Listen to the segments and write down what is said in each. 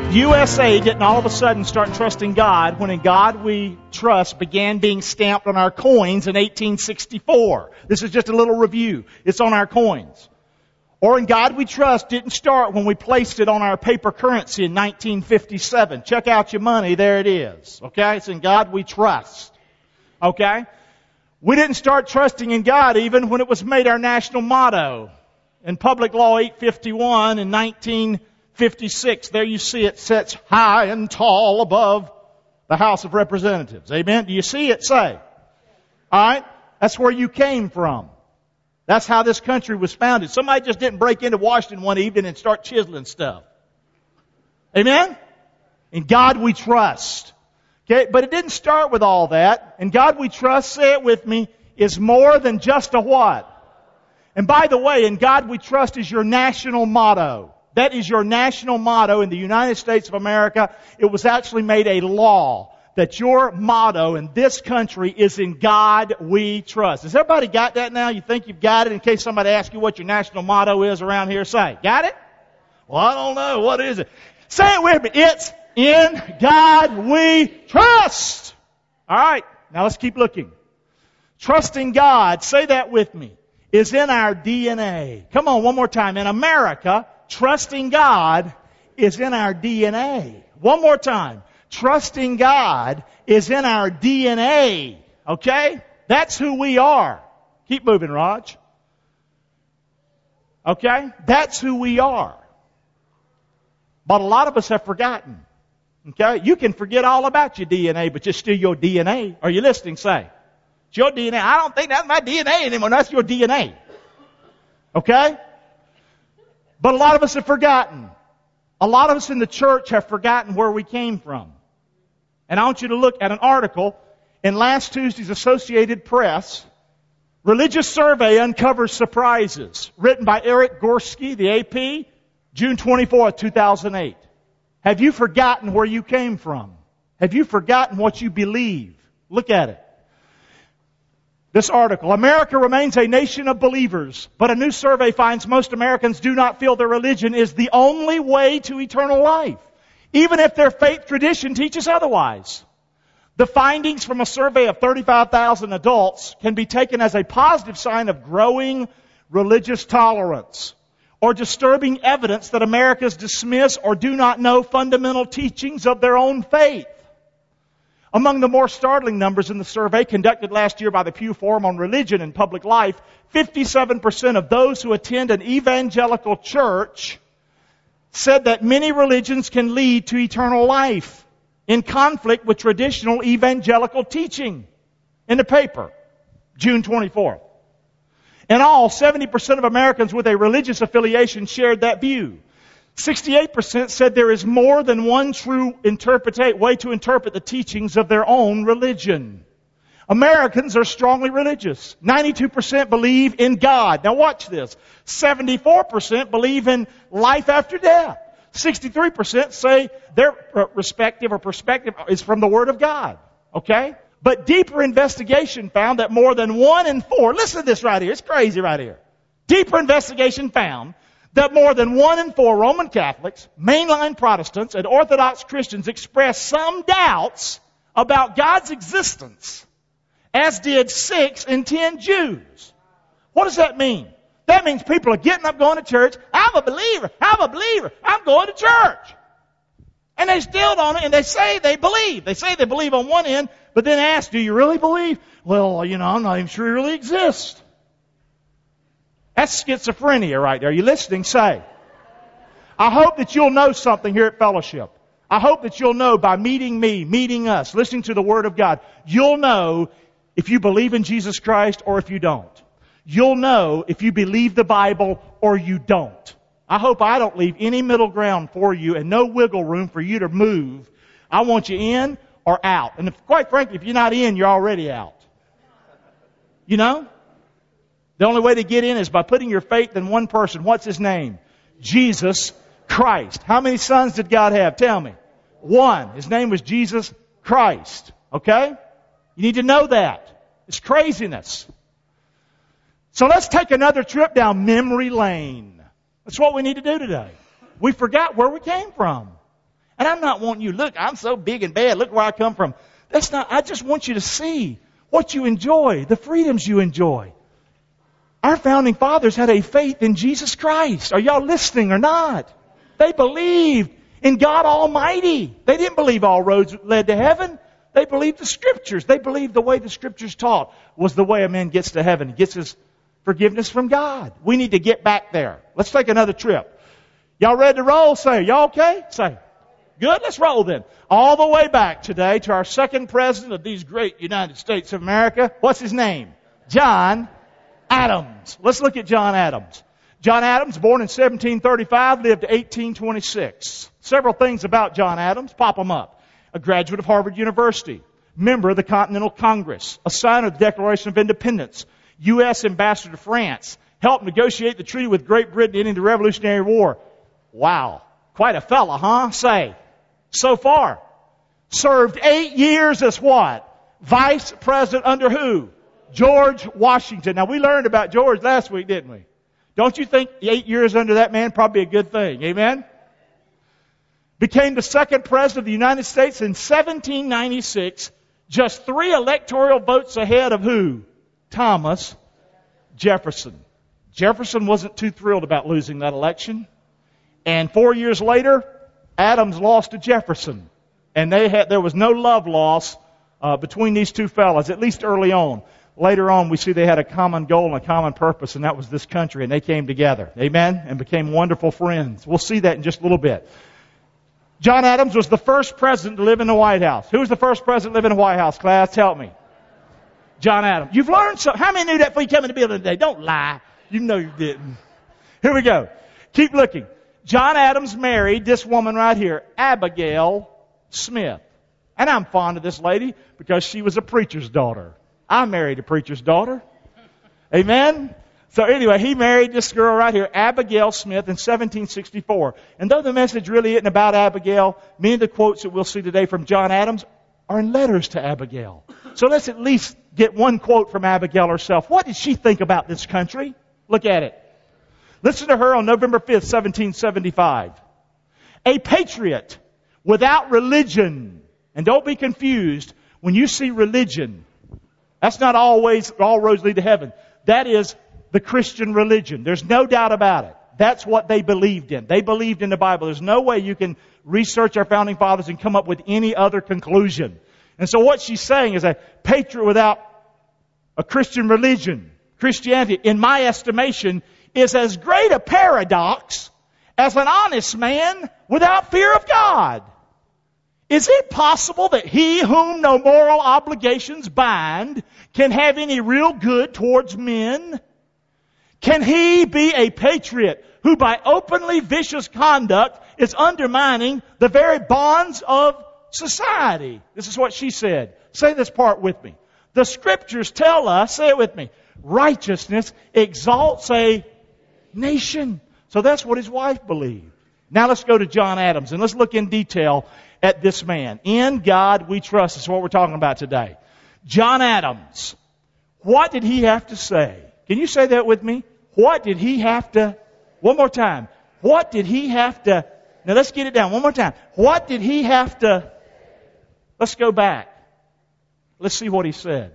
USA didn't all of a sudden start trusting God when In God We Trust began being stamped on our coins in 1864. This is just a little review. It's on our coins. Or In God We Trust didn't start when we placed it on our paper currency in 1957. Check out your money. There it is. Okay? It's In God We Trust. Okay? We didn't start trusting in God even when it was made our national motto. In Public Law 851 in 1956, there you see it sets high and tall above the House of Representatives. Amen? Do you see it? Say. Alright? That's where you came from. That's how this country was founded. Somebody just didn't break into Washington one evening and start chiseling stuff. Amen? In God we trust. Okay? But it didn't start with all that. In God we trust, say it with me, is more than just a what? And by the way, In God we trust is your national motto. That is your national motto in the United States of America. It was actually made a law that your motto in this country is In God We Trust. Has everybody got that now? You think you've got it? In case somebody asks you what your national motto is around here, say. Got it? Well, I don't know. What is it? Say it with me. It's In God We Trust. All right. Now let's keep looking. Trusting God, say that with me, is in our DNA. Come on, one more time. In America, trusting God is in our DNA. One more time. Trusting God is in our DNA. Okay? That's who we are. Keep moving, Raj. Okay? That's who we are. But a lot of us have forgotten. Okay? You can forget all about your DNA, but it's still your DNA. Are you listening? Say. It's your DNA. I don't think that's my DNA anymore. That's your DNA. Okay? But a lot of us have forgotten. A lot of us in the church have forgotten where we came from. And I want you to look at an article in last Tuesday's Associated Press. Religious Survey Uncovers Surprises. Written by Eric Gorski, the AP, June 24, 2008. Have you forgotten where you came from? Have you forgotten what you believe? Look at it. This article, America remains a nation of believers, but a new survey finds most Americans do not feel their religion is the only way to eternal life, even if their faith tradition teaches otherwise. The findings from a survey of 35,000 adults can be taken as a positive sign of growing religious tolerance or disturbing evidence that Americans dismiss or do not know fundamental teachings of their own faith. Among the more startling numbers in the survey conducted last year by the Pew Forum on Religion and Public Life, 57% of those who attend an evangelical church said that many religions can lead to eternal life in conflict with traditional evangelical teaching. In the paper, June 24th. In all, 70% of Americans with a religious affiliation shared that view. 68% said there is more than one true way to interpret the teachings of their own religion. Americans are strongly religious. 92% believe in God. Now watch this. 74% believe in life after death. 63% say their perspective is from the Word of God. Okay? But deeper investigation found that more than 1 in 4, listen to this right here, it's crazy right here. Deeper investigation found that more than 1 in 4 Roman Catholics, mainline Protestants, and Orthodox Christians expressed some doubts about God's existence, as did 6 in 10 Jews. What does that mean? That means people are getting up going to church. I'm a believer. I'm going to church. And they still don't, and they say they believe. They say they believe on one end, but then ask, do you really believe? Well, I'm not even sure he really exists. That's schizophrenia right there. Are you listening? Say. I hope that you'll know something here at Fellowship. I hope that you'll know by meeting me, meeting us, listening to the Word of God, you'll know if you believe in Jesus Christ or if you don't. You'll know if you believe the Bible or you don't. I hope I don't leave any middle ground for you and no wiggle room for you to move. I want you in or out. And quite frankly, if you're not in, you're already out. You know? The only way to get in is by putting your faith in one person. What's his name? Jesus Christ. How many sons did God have? Tell me. 1. His name was Jesus Christ. Okay? You need to know that. It's craziness. So let's take another trip down memory lane. That's what we need to do today. We forgot where we came from. And And I'm not wanting you, look, I'm so big and bad. Look where I come from. That's not, I just want you to see what you enjoy, the freedoms you enjoy. Our founding fathers had a faith in Jesus Christ. Are y'all listening or not? They believed in God Almighty. They didn't believe all roads led to heaven. They believed the Scriptures. They believed the way the Scriptures taught was the way a man gets to heaven. He gets his forgiveness from God. We need to get back there. Let's take another trip. Y'all ready to roll? Say, y'all okay? Say, good? Let's roll then. All the way back today to our second president of these great United States of America. What's his name? John Adams. Let's look at John Adams. John Adams, born in 1735, lived to 1826. Several things about John Adams. Pop them up. A graduate of Harvard University. Member of the Continental Congress. A signer of the Declaration of Independence. U.S. Ambassador to France. Helped negotiate the treaty with Great Britain ending the Revolutionary War. Wow. Quite a fella, huh? Say. So far. Served 8 years as what? Vice President under who? George Washington. Now, we learned about George last week, didn't we? Don't you think 8 years under that man probably a good thing? Amen? Became the second president of the United States in 1796, just 3 electoral votes ahead of who? Thomas Jefferson. Jefferson wasn't too thrilled about losing that election. And 4 years later, Adams lost to Jefferson. And there was no love loss between these two fellas, at least early on. Later on, we see they had a common goal and a common purpose, and that was this country, and they came together. Amen? And became wonderful friends. We'll see that in just a little bit. John Adams was the first president to live in the White House. Who was the first president to live in the White House, class? Help me. John Adams. You've learned something. How many knew that before you came in the building today? Don't lie. You know you didn't. Here we go. Keep looking. John Adams married this woman right here, Abigail Smith. And I'm fond of this lady because she was a preacher's daughter. I married a preacher's daughter. Amen? So anyway, he married this girl right here, Abigail Smith, in 1764. And though the message really isn't about Abigail, many of the quotes that we'll see today from John Adams are in letters to Abigail. So let's at least get one quote from Abigail herself. What did she think about this country? Look at it. Listen to her on November 5th, 1775. A patriot without religion. And don't be confused. When you see religion, that's not always all roads lead to heaven. That is the Christian religion. There's no doubt about it. That's what they believed in. They believed in the Bible. There's no way you can research our founding fathers and come up with any other conclusion. And so what she's saying is a patriot without a Christian religion, Christianity, in my estimation, is as great a paradox as an honest man without fear of God. Is it possible that he whom no moral obligations bind can have any real good towards men? Can he be a patriot who by openly vicious conduct is undermining the very bonds of society? This is what she said. Say this part with me. The Scriptures tell us, say it with me, righteousness exalts a nation. So that's what his wife believed. Now let's go to John Adams and let's look in detail at this man. In God we trust. That's what we're talking about today. John Adams. What did he have to say? Can you say that with me? What did he have to... One more time. What did he have to... Now let's get it down. One more time. What did he have to... Let's go back. Let's see what he said.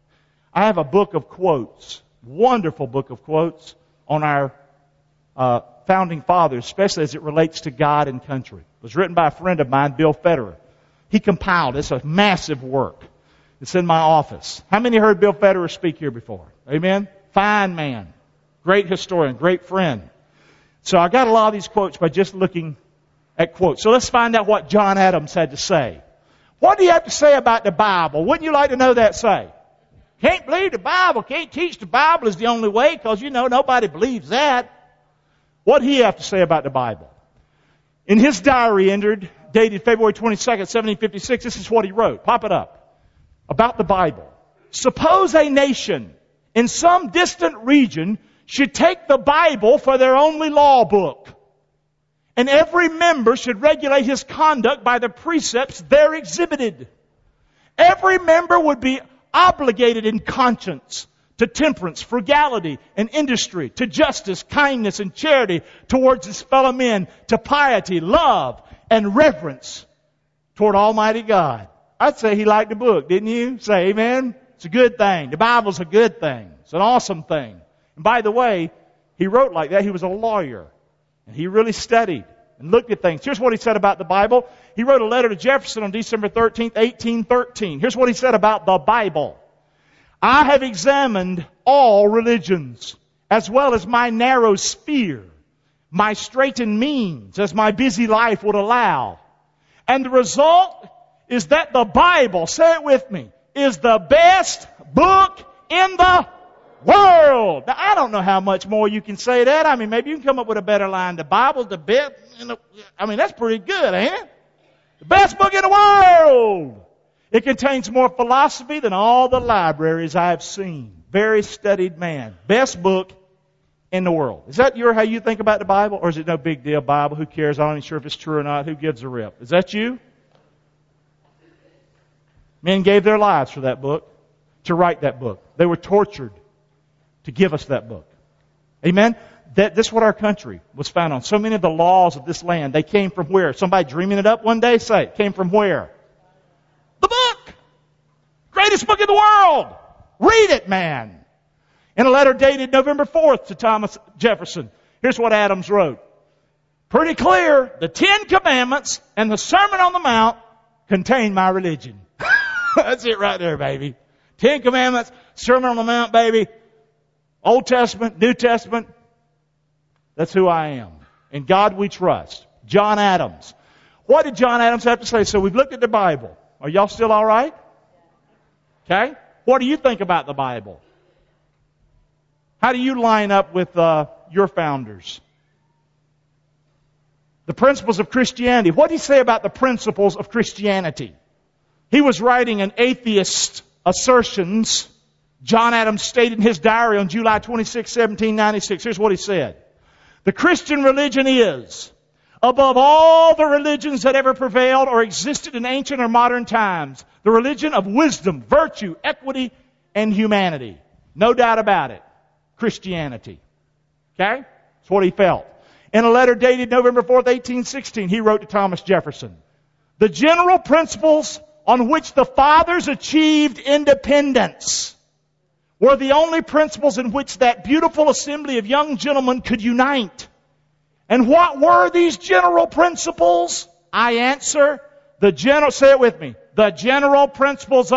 I have a book of quotes. Wonderful book of quotes on our founding fathers, especially as it relates to God and country. It was written by a friend of mine, Bill Federer. He compiled. It's a massive work. It's in my office. How many heard Bill Federer speak here before? Amen? Fine man. Great historian. Great friend. So I got a lot of these quotes by just looking at quotes. So let's find out what John Adams had to say. What do you have to say about the Bible? Wouldn't you like to know that, say? Can't believe the Bible. Can't teach the Bible is the only way because, nobody believes that. What did he have to say about the Bible? In his diary dated February 22nd, 1756, this is what he wrote. Pop it up. About the Bible. Suppose a nation in some distant region should take the Bible for their only law book. And every member should regulate his conduct by the precepts there exhibited. Every member would be obligated in conscience to temperance, frugality, and industry, to justice, kindness, and charity towards his fellow men, to piety, love, and reverence toward Almighty God. I'd say he liked the book, didn't you? Say amen. It's a good thing. The Bible's a good thing. It's an awesome thing. And by the way, he wrote like that. He was a lawyer. And he really studied and looked at things. Here's what he said about the Bible. He wrote a letter to Jefferson on December 13th, 1813. Here's what he said about the Bible. I have examined all religions, as well as my narrow sphere, my straitened means, as my busy life would allow. And the result is that the Bible, say it with me, is the best book in the world. Now, I don't know how much more you can say that. I mean, maybe you can come up with a better line. The Bible's the best. I mean, that's pretty good, ain't it? The best book in the world. It contains more philosophy than all the libraries I have seen. Very studied man. Best book in the world. Is that how you think about the Bible? Or is it no big deal, Bible? Who cares? I'm not even sure if it's true or not. Who gives a rip? Is that you? Men gave their lives for that book, to write that book. They were tortured to give us that book. Amen? This is what our country was founded on. So many of the laws of this land, they came from where? Somebody dreaming it up one day? Say it. Came from where? The book! Greatest book in the world! Read it, man! In a letter dated November 4th to Thomas Jefferson, here's what Adams wrote. Pretty clear, the 10 Commandments and the Sermon on the Mount contain my religion. That's it right there, baby. 10 Commandments, Sermon on the Mount, baby. Old Testament, New Testament. That's who I am. In God we trust. John Adams. What did John Adams have to say? So we've looked at the Bible. Are y'all still all right? Okay. What do you think about the Bible? How do you line up with your founders? The principles of Christianity. What did he say about the principles of Christianity? He was writing an atheist assertions. John Adams stated in his diary on July 26, 1796. Here's what he said. The Christian religion is, above all the religions that ever prevailed or existed in ancient or modern times, the religion of wisdom, virtue, equity, and humanity. No doubt about it. Christianity. Okay? That's what he felt. In a letter dated November 4th, 1816, he wrote to Thomas Jefferson, the general principles on which the fathers achieved independence were the only principles in which that beautiful assembly of young gentlemen could unite. And what were these general principles? I answer, say it with me, the general principles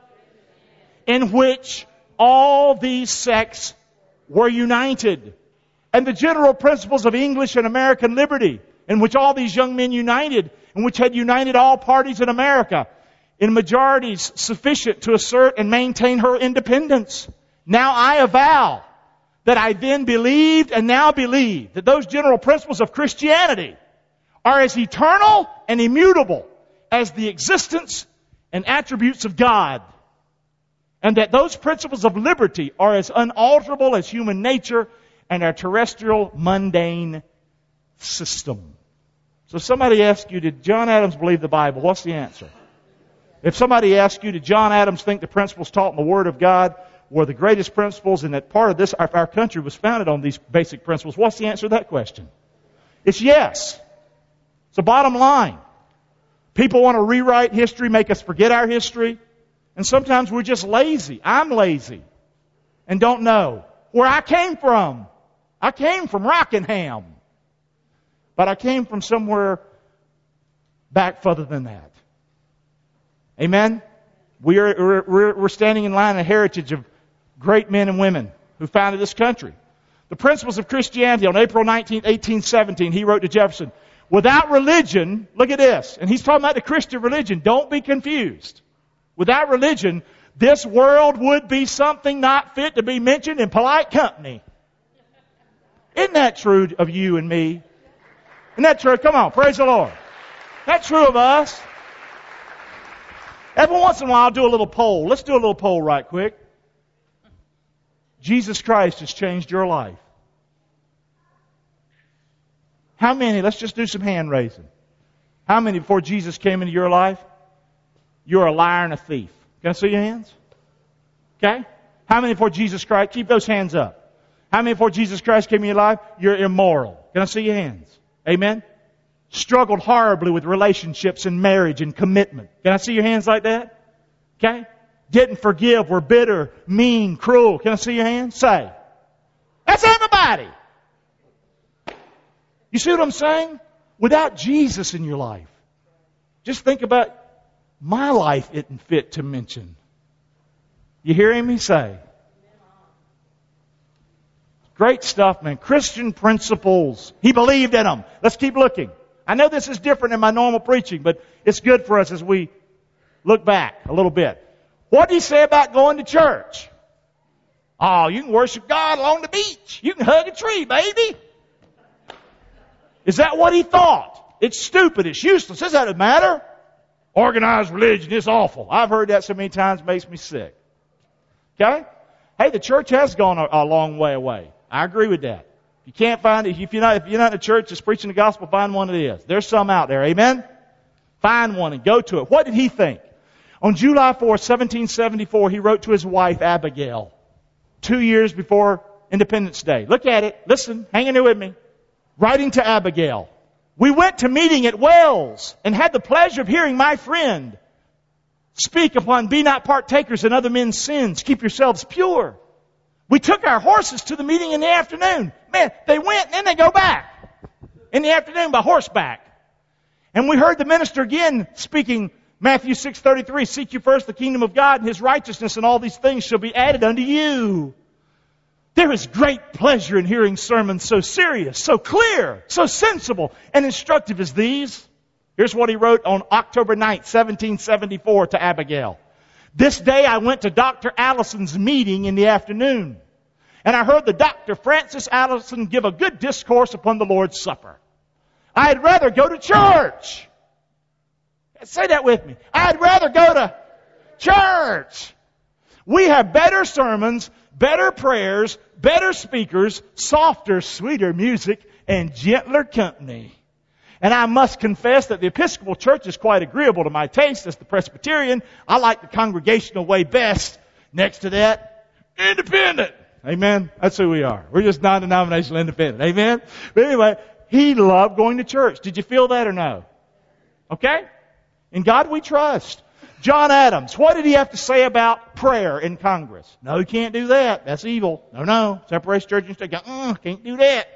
in which all these sects were united. And the general principles of English and American liberty, in which all these young men united, in which had united all parties in America, in majorities sufficient to assert and maintain her independence. Now I avow that I then believed and now believe that those general principles of Christianity are as eternal and immutable as the existence and attributes of God. And that those principles of liberty are as unalterable as human nature and our terrestrial mundane system. So if somebody asks you, did John Adams believe the Bible? What's the answer? If somebody asks you, did John Adams think the principles taught in the Word of God were the greatest principles and that part of this, our country was founded on these basic principles, what's the answer to that question? It's yes. It's the bottom line. People want to rewrite history, make us forget our history. And sometimes we're just lazy. I'm lazy and don't know where I came from. I came from Rockingham. But I came from somewhere back further than that. Amen? We're standing in line in a heritage of great men and women who founded this country. The principles of Christianity on April 19, 1817, he wrote to Jefferson, without religion, look at this, and he's talking about the Christian religion, don't be confused. Without religion, this world would be something not fit to be mentioned in polite company. Isn't that true of you and me? Isn't that true? Come on, praise the Lord. That's true of us. Every once in a while I'll do a little poll. Let's do a little poll right quick. Jesus Christ has changed your life. How many, let's just do some hand raising. How many before Jesus came into your life? You're a liar and a thief. Can I see your hands? Okay? How many before Jesus Christ? Keep those hands up. How many before Jesus Christ came into your life? You're immoral. Can I see your hands? Amen? struggled horribly with relationships and marriage and commitment. Can I see your hands like that? Okay? Didn't forgive, were bitter, mean, cruel. Can I see your hands? Say. That's everybody. You see what I'm saying? Without Jesus in your life. Just think about my life isn't fit to mention. You hearing me say? Great stuff, man. Christian principles. He believed in them. Let's keep looking. I know this is different in my normal preaching, but it's good for us as we look back a little bit. What did he say about going to church? Oh, you can worship God along the beach. You can hug a tree, baby. Is that what he thought? It's stupid. It's useless. Does that matter? Organized religion is awful. I've heard that so many times, it makes me sick. Okay? Hey, the church has gone a long way away. I agree with that. You can't find it. If you're not in a church that's preaching the gospel, find one that is. There's some out there. Amen? Find one and go to it. What did he think? On July 4, 1774, he wrote to his wife, Abigail, 2 years before Independence Day. Look at it. Listen. Hang in there with me. Writing to Abigail. We went to meeting at Wells and had the pleasure of hearing my friend speak upon be not partakers in other men's sins. Keep yourselves pure. We took our horses to the meeting in the afternoon. Man, they went and then they go back in the afternoon by horseback. And we heard the minister again speaking Matthew 6:33, seek you first the kingdom of God and His righteousness, and all these things shall be added unto you. There is great pleasure in hearing sermons so serious, so clear, so sensible, and instructive as these. Here's what he wrote on October 9th, 1774 to Abigail. This day I went to Dr. Allison's meeting in the afternoon, and I heard the Dr. Francis Allison give a good discourse upon the Lord's Supper. I'd rather go to church. Say that with me. I'd rather go to church. We have better sermons, better prayers, better speakers, softer, sweeter music, and gentler company. And I must confess that the Episcopal Church is quite agreeable to my taste as the Presbyterian. I like the congregational way best. Next to that, independent. Amen? That's who we are. We're just non-denominational independent. Amen? But anyway, he loved going to church. Did you feel that or no? Okay? In God we trust. John Adams, what did he have to say about prayer in Congress? No, you can't do that. That's evil. No. Separation church and state. Can't do that.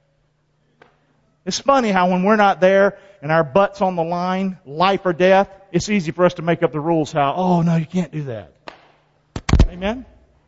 It's funny how when we're not there and our butt's on the line, life or death, it's easy for us to make up the rules how, no, you can't do that. Amen?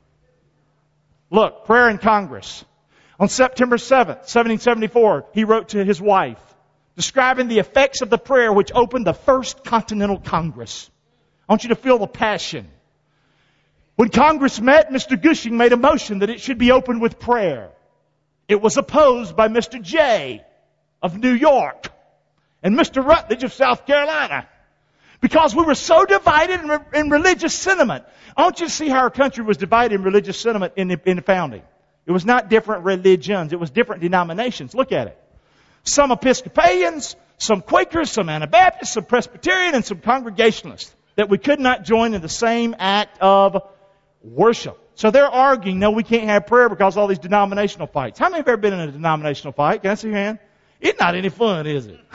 Look, prayer in Congress. On September 7th, 1774, he wrote to his wife, describing the effects of the prayer which opened the First Continental Congress. I want you to feel the passion. When Congress met, Mr. Gushing made a motion that it should be opened with prayer. It was opposed by Mr. Jay of New York and Mr. Rutledge of South Carolina, because we were so divided in religious sentiment. I want you to see how our country was divided in religious sentiment in the founding. It was not different religions. It was different denominations. Look at it. Some Episcopalians, some Quakers, some Anabaptists, some Presbyterian, and some Congregationalists that we could not join in the same act of worship. So they're arguing, no, we can't have prayer because of all these denominational fights. How many have ever been in a denominational fight? Can I see your hand? It's not any fun, is it?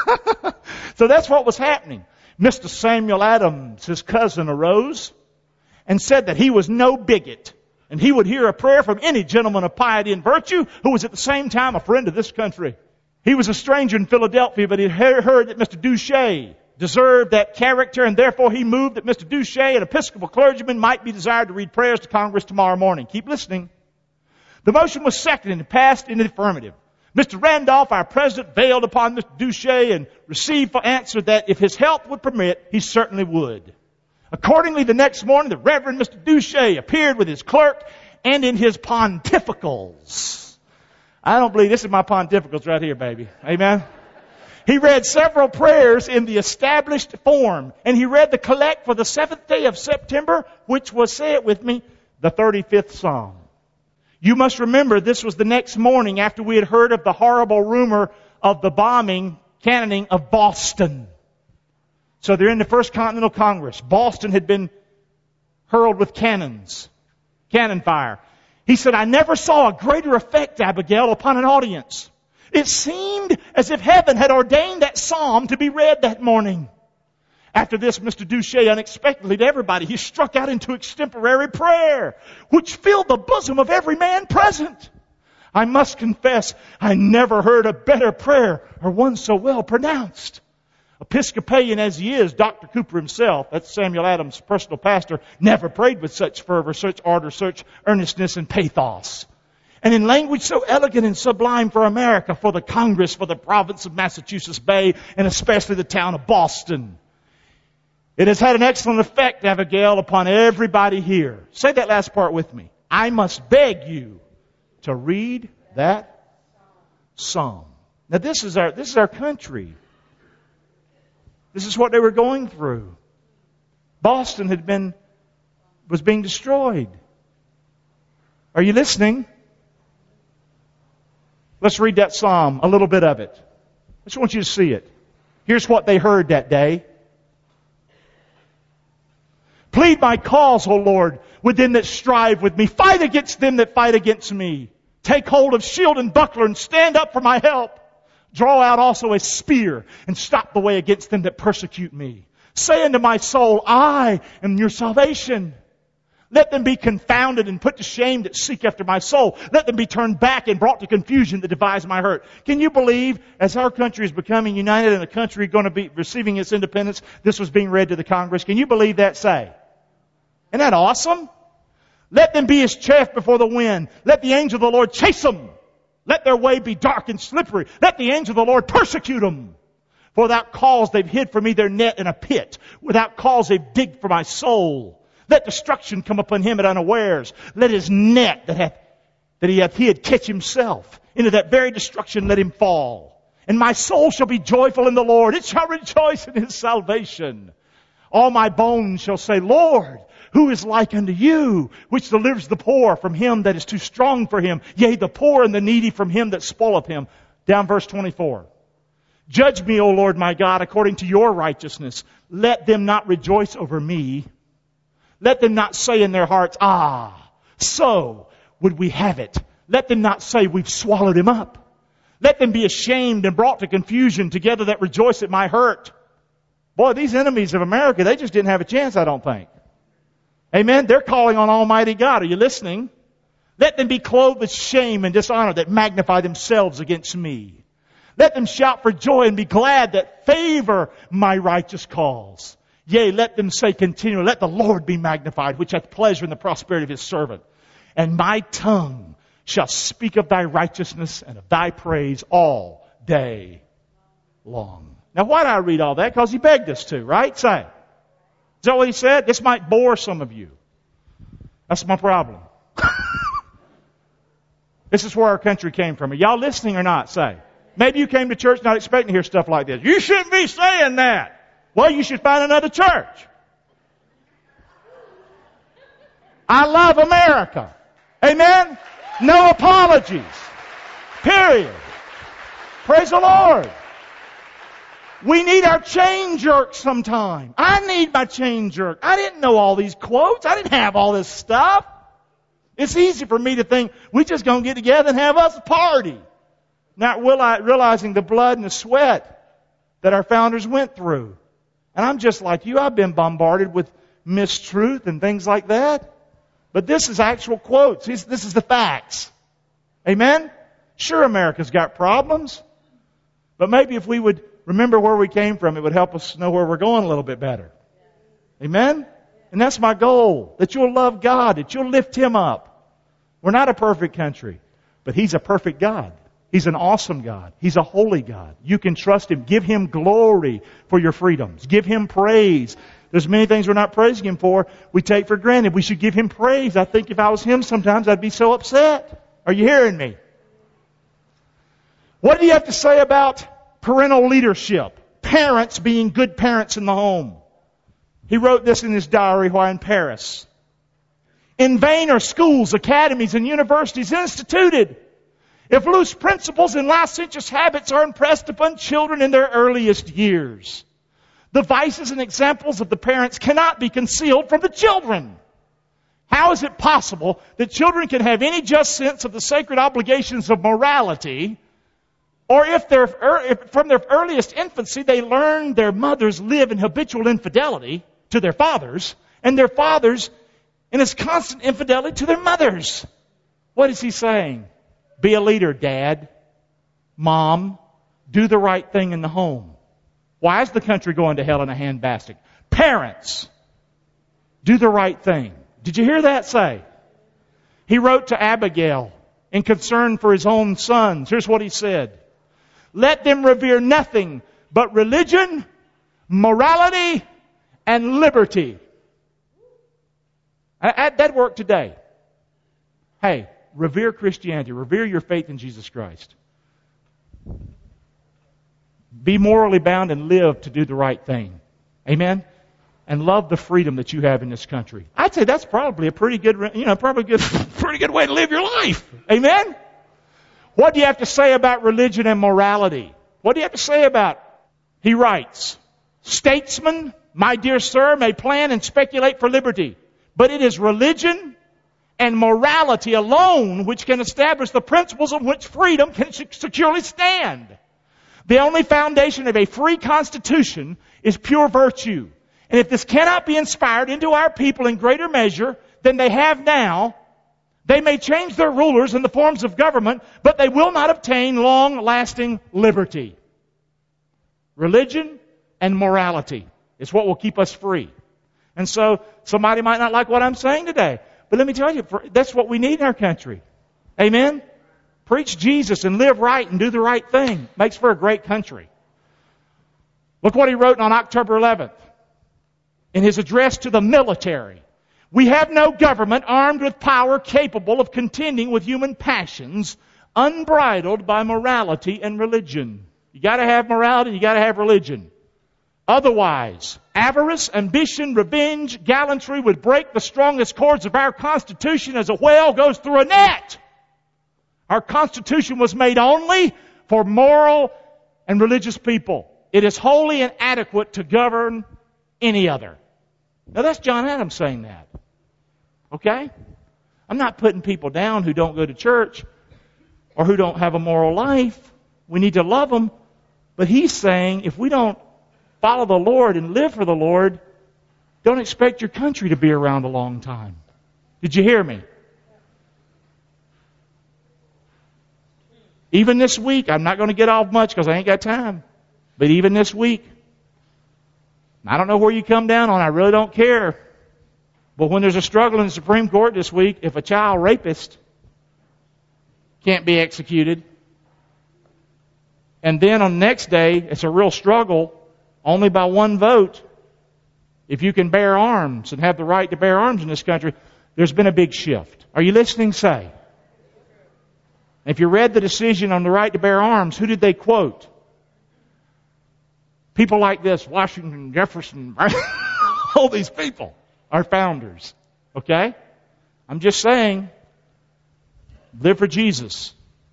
So that's what was happening. Mr. Samuel Adams, his cousin, arose and said that he was no bigot, and he would hear a prayer from any gentleman of piety and virtue who was at the same time a friend of this country. He was a stranger in Philadelphia, but he heard that Mr. Duché deserved that character, and therefore he moved that Mr. Duché, an Episcopal clergyman, might be desired to read prayers to Congress tomorrow morning. Keep listening. The motion was seconded and passed in the affirmative. Mr. Randolph, our president, bailed upon Mr. Duché and received for answer that if his health would permit, he certainly would. Accordingly, the next morning, the Reverend Mr. Duché appeared with his clerk and in his pontificals. I don't believe this is my pontificals right here, baby. Amen? He read several prayers in the established form, and he read the collect for the 7th day of September, which was, say it with me, the 35th Psalm. You must remember this was the next morning after we had heard of the horrible rumor of the cannoning of Boston. So they're in the First Continental Congress. Boston had been hurled with cannon fire. He said, I never saw a greater effect, Abigail, upon an audience. It seemed as if heaven had ordained that psalm to be read that morning. After this, Mr. Duché unexpectedly to everybody, he struck out into extemporary prayer, which filled the bosom of every man present. I must confess, I never heard a better prayer or one so well pronounced. Episcopalian as he is, Dr. Cooper himself, that's Samuel Adams' personal pastor, never prayed with such fervor, such ardor, such earnestness and pathos. And in language so elegant and sublime for America, for the Congress, for the province of Massachusetts Bay, and especially the town of Boston. It has had an excellent effect, Abigail, upon everybody here. Say that last part with me. I must beg you to read that psalm. Now this is our country. This is what they were going through. Boston was being destroyed. Are you listening? Let's read that psalm, a little bit of it. I just want you to see it. Here's what they heard that day. Plead my cause, O Lord, with them that strive with me. Fight against them that fight against me. Take hold of shield and buckler and stand up for my help. Draw out also a spear and stop the way against them that persecute me. Say unto my soul, I am your salvation. Let them be confounded and put to shame that seek after my soul. Let them be turned back and brought to confusion that devise my hurt. Can you believe, as our country is becoming united and a country going to be receiving its independence, this was being read to the Congress? Can you believe that? Say. Isn't that awesome? Let them be as chaff before the wind. Let the angel of the Lord chase them. Let their way be dark and slippery. Let the angel of the Lord persecute them. For without cause they've hid for me their net in a pit. Without cause they've digged for my soul. Let destruction come upon him at unawares. Let his net that he hath catch himself. Into that very destruction let him fall. And my soul shall be joyful in the Lord. It shall rejoice in his salvation. All my bones shall say, Lord, who is like unto you, which delivers the poor from him that is too strong for him, yea, the poor and the needy from him that spoileth him. Down verse 24. Judge me, O Lord my God, according to your righteousness. Let them not rejoice over me. Let them not say in their hearts, so would we have it. Let them not say we've swallowed him up. Let them be ashamed and brought to confusion together that rejoice at my hurt. Boy, these enemies of America, they just didn't have a chance, I don't think. Amen? They're calling on Almighty God. Are you listening? Let them be clothed with shame and dishonor that magnify themselves against me. Let them shout for joy and be glad that favor my righteous cause. Yea, let them say continually, let the Lord be magnified, which hath pleasure in the prosperity of his servant. And my tongue shall speak of thy righteousness and of thy praise all day long. Now why did I read all that? Because he begged us to, right? Say. Is that what he said? This might bore some of you. That's my problem. This is where our country came from. Are y'all listening or not? Say. Maybe you came to church not expecting to hear stuff like this. You shouldn't be saying that. Well, you should find another church. I love America. Amen? No apologies. Period. Praise the Lord. We need our chain jerk sometime. I need my chain jerk. I didn't know all these quotes. I didn't have all this stuff. It's easy for me to think we just going to get together and have us a party. Not realizing the blood and the sweat that our founders went through. And I'm just like you. I've been bombarded with mistruth and things like that. But this is actual quotes. This is the facts. Amen? Sure, America's got problems. But maybe if we would remember where we came from, it would help us know where we're going a little bit better. Amen? And that's my goal. That you'll love God. That you'll lift Him up. We're not a perfect country. But He's a perfect God. He's an awesome God. He's a holy God. You can trust Him. Give Him glory for your freedoms. Give Him praise. There's many things we're not praising Him for we take for granted. We should give Him praise. I think if I was Him sometimes I'd be so upset. Are you hearing me? What do you have to say about parental leadership? Parents being good parents in the home. He wrote this in his diary while in Paris. In vain are schools, academies, and universities instituted if loose principles and licentious habits are impressed upon children in their earliest years. The vices and examples of the parents cannot be concealed from the children. How is it possible that children can have any just sense of the sacred obligations of morality Or if from their earliest infancy they learn their mothers live in habitual infidelity to their fathers, and their fathers in his constant infidelity to their mothers. What is he saying? Be a leader, Dad, Mom. Do the right thing in the home. Why is the country going to hell in a handbasket? Parents, do the right thing. Did you hear that say? He wrote to Abigail in concern for his own sons. Here's what he said. Let them revere nothing but religion, morality, and liberty. That work today. Hey, revere Christianity. Revere your faith in Jesus Christ. Be morally bound and live to do the right thing. Amen? And love the freedom that you have in this country. I'd say that's probably a pretty good way to live your life. Amen? What do you have to say about religion and morality? What do you have to say about it? He writes, statesmen, my dear sir, may plan and speculate for liberty, but it is religion and morality alone which can establish the principles on which freedom can securely stand. The only foundation of a free constitution is pure virtue. And if this cannot be inspired into our people in greater measure than they have now, they may change their rulers and the forms of government, but they will not obtain long-lasting liberty. Religion and morality is what will keep us free. And so, somebody might not like what I'm saying today, but let me tell you, that's what we need in our country. Amen? Preach Jesus and live right and do the right thing. Makes for a great country. Look what he wrote on October 11th in his address to the military. We have no government armed with power capable of contending with human passions, unbridled by morality and religion. You got to have morality, you got to have religion. Otherwise, avarice, ambition, revenge, gallantry would break the strongest cords of our Constitution as a whale goes through a net. Our Constitution was made only for moral and religious people. It is wholly inadequate to govern any other. Now that's John Adams saying that. Okay? I'm not putting people down who don't go to church or who don't have a moral life. We need to love them. But he's saying if we don't follow the Lord and live for the Lord, don't expect your country to be around a long time. Did you hear me? Even this week, I'm not going to get off much because I ain't got time. But even this week, I don't know where you come down on. I really don't care. But when there's a struggle in the Supreme Court this week, if a child rapist can't be executed, and then on the next day, it's a real struggle, only by one vote, if you can bear arms and have the right to bear arms in this country, there's been a big shift. Are you listening, say? If you read the decision on the right to bear arms, who did they quote? People like this, Washington, Jefferson, all these people are founders. Okay? I'm just saying, live for Jesus.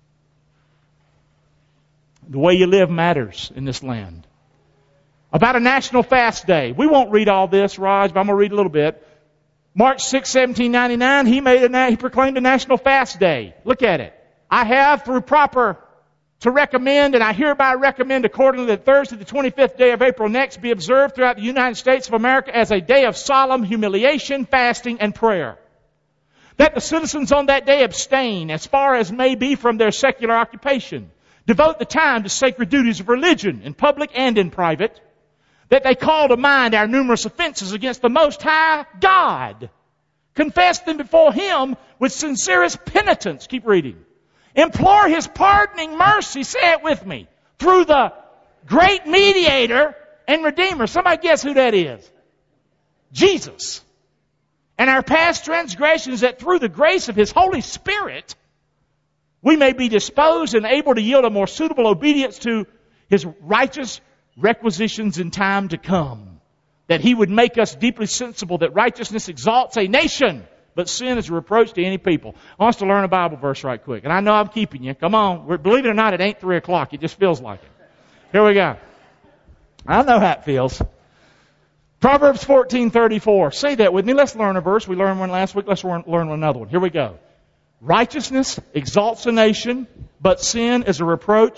The way you live matters in this land. About a national fast day. We won't read all this, Raj, but I'm going to read a little bit. March 6, 1799, he proclaimed a national fast day. Look at it. I have to recommend, and I hereby recommend accordingly that Thursday, the 25th day of April next, be observed throughout the United States of America as a day of solemn humiliation, fasting, and prayer. That the citizens on that day abstain as far as may be from their secular occupation. Devote the time to sacred duties of religion, in public and in private. That they call to mind our numerous offenses against the Most High God. Confess them before Him with sincerest penitence. Keep reading. Implore His pardoning mercy, say it with me, through the great mediator and redeemer. Somebody guess who that is? Jesus. And our past transgressions, that through the grace of His Holy Spirit, we may be disposed and able to yield a more suitable obedience to His righteous requisitions in time to come. That He would make us deeply sensible that righteousness exalts a nation, but sin is a reproach to any people. I want us to learn a Bible verse right quick. And I know I'm keeping you. Come on. Believe it or not, it ain't 3 o'clock. It just feels like it. Here we go. I know how it feels. Proverbs 14:34. Say that with me. Let's learn a verse. We learned one last week. Let's learn another one. Here we go. Righteousness exalts a nation, but sin is a reproach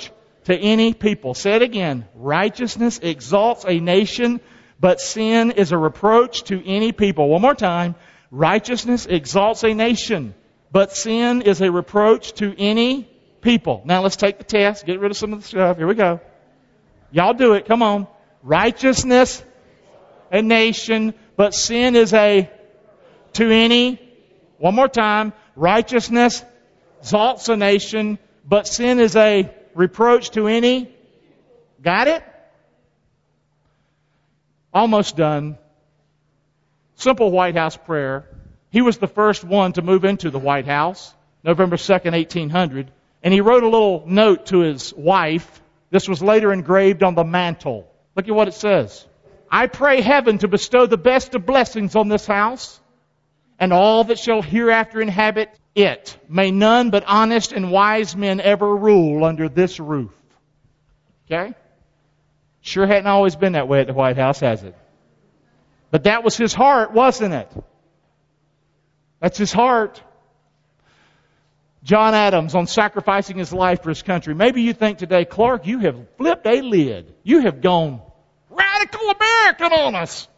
to any people. Say it again. Righteousness exalts a nation, but sin is a reproach to any people. One more time. Righteousness exalts a nation, but sin is a reproach to any people. Now let's take the test. Get rid of some of the stuff. Here we go. Y'all do it. Come on. Righteousness, a nation, but sin is a to any. One more time. Righteousness exalts a nation, but sin is a reproach to any. Got it? Almost done. Simple White House prayer. He was the first one to move into the White House, November 2nd, 1800. And he wrote a little note to his wife. This was later engraved on the mantle. Look at what it says. I pray heaven to bestow the best of blessings on this house and all that shall hereafter inhabit it. May none but honest and wise men ever rule under this roof. Okay? Sure hadn't always been that way at the White House, has it? But that was his heart, wasn't it? That's his heart. John Adams on sacrificing his life for his country. Maybe you think today, Clark, you have flipped a lid. You have gone radical American on us.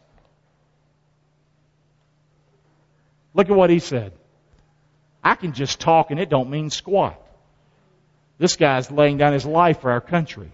Look at what he said. I can just talk and it don't mean squat. This guy's laying down his life for our country.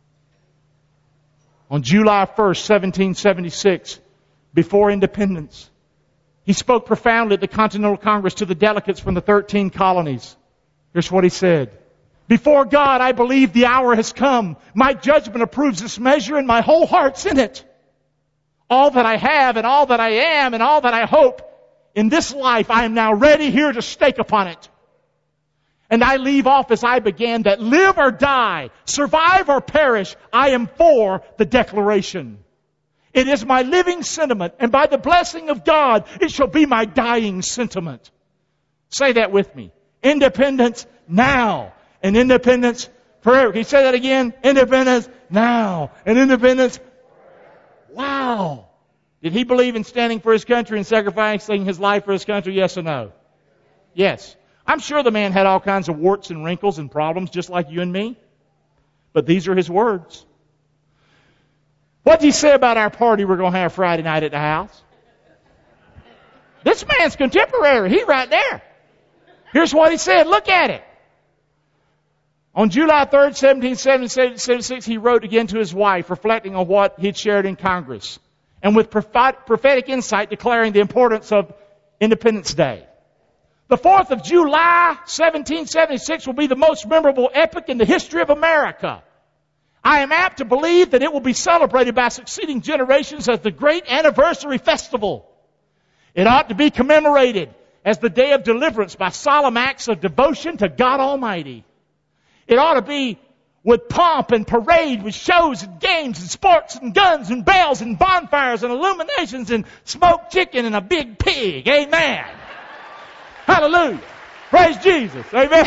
On July 1st, 1776, before independence, he spoke profoundly at the Continental Congress to the delegates from the 13 colonies. Here's what he said. Before God, I believe the hour has come. My judgment approves this measure and my whole heart's in it. All that I have and all that I am and all that I hope in this life, I am now ready here to stake upon it. And I leave off as I began, that live or die, survive or perish, I am for the Declaration. It is my living sentiment, and by the blessing of God, it shall be my dying sentiment. Say that with me. Independence now, and independence forever. Can you say that again? Independence now, and independence. Wow. Did he believe in standing for his country and sacrificing his life for his country? Yes or no? Yes. I'm sure the man had all kinds of warts and wrinkles and problems just like you and me. But these are his words. What did he say about our party we're going to have Friday night at the house? This man's contemporary. He's right there. Here's what he said. Look at it. On July 3rd, 1776, he wrote again to his wife, reflecting on what he'd shared in Congress, and with prophetic insight declaring the importance of Independence Day. The 4th of July, 1776, will be the most memorable epoch in the history of America. I am apt to believe that it will be celebrated by succeeding generations as the great anniversary festival. It ought to be commemorated as the day of deliverance by solemn acts of devotion to God Almighty. It ought to be with pomp and parade, with shows and games and sports and guns and bells and bonfires and illuminations and smoked chicken and a big pig. Amen. Hallelujah. Praise Jesus. Amen.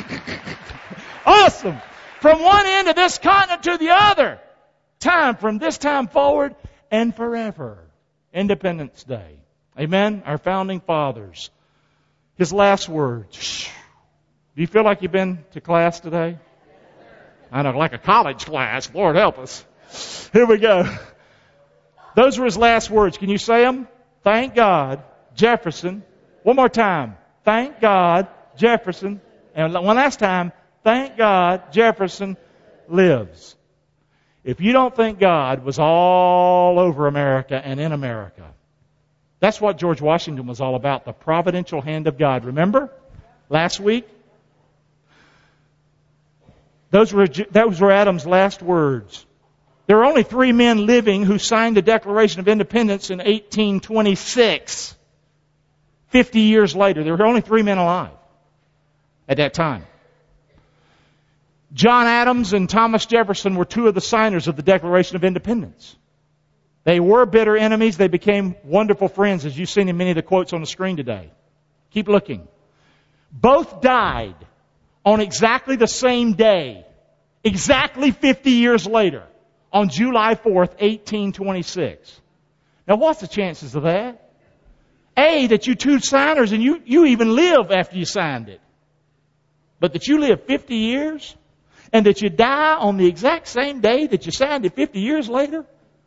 Awesome. From one end of this continent to the other. Time from this time forward and forever. Independence Day. Amen. Our founding fathers. His last words. Do you feel like you've been to class today? I know, like a college class. Lord help us. Here we go. Those were his last words. Can you say them? Thank God, Jefferson. One more time. Thank God, Jefferson. And one last time. Thank God, Jefferson lives. If you don't think God was all over America and in America, that's what George Washington was all about, the providential hand of God. Remember? Last week? Those were Adam's last words. There are only 3 men living who signed the Declaration of Independence in 1826. 50 years later, there were only 3 men alive at that time. John Adams and Thomas Jefferson were 2 of the signers of the Declaration of Independence. They were bitter enemies. They became wonderful friends, as you've seen in many of the quotes on the screen today. Keep looking. Both died on exactly the same day, exactly 50 years later, on July 4th, 1826. Now, what's the chances of that? A, that you 2 signers and you even live after you signed it. But that you live 50 years? and that you die on the exact same day that you signed it 50 years later?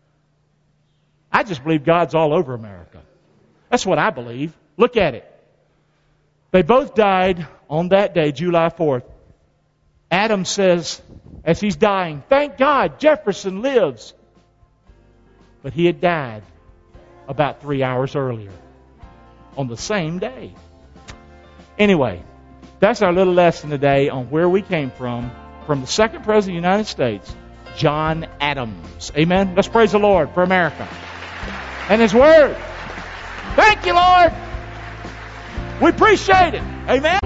I just believe God's all over America. That's what I believe. Look at it. They both died on that day, July 4th. Adam says, as he's dying, thank God Jefferson lives. But he had died about 3 hours earlier on the same day. Anyway, that's our little lesson today on where we came from the second President of the United States, John Adams. Amen? Let's praise the Lord for America and His Word. Thank you, Lord. We appreciate it. Amen?